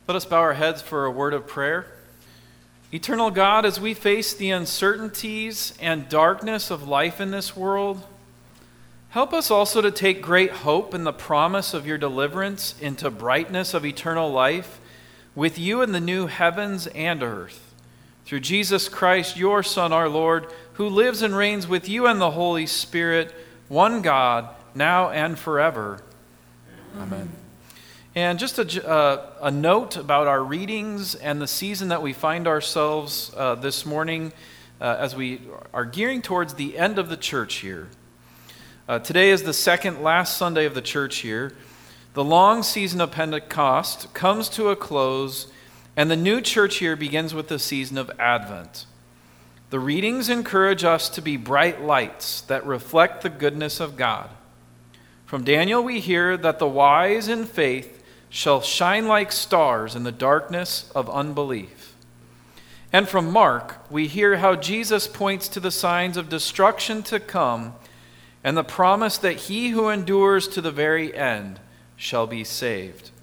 Let us bow our heads for a word of prayer. Eternal God, as we face the uncertainties and darkness of life in this world, help us also to take great hope in the promise of your deliverance into brightness of eternal life with you in the new heavens and earth. Through Jesus Christ, your Son, our Lord, who lives and reigns with you and the Holy Spirit, one God, now and forever. Amen. And just a note about our readings and the season that we find ourselves this morning as we are gearing towards the end of the church year. Today is the second last Sunday of the church year. The long season of Pentecost comes to a close, and the new church year begins with the season of Advent. The readings encourage us to be bright lights that reflect the goodness of God. From Daniel we hear that the wise in faith shall shine like stars in the darkness of unbelief. And from Mark, we hear how Jesus points to the signs of destruction to come and the promise that he who endures to the very end shall be saved.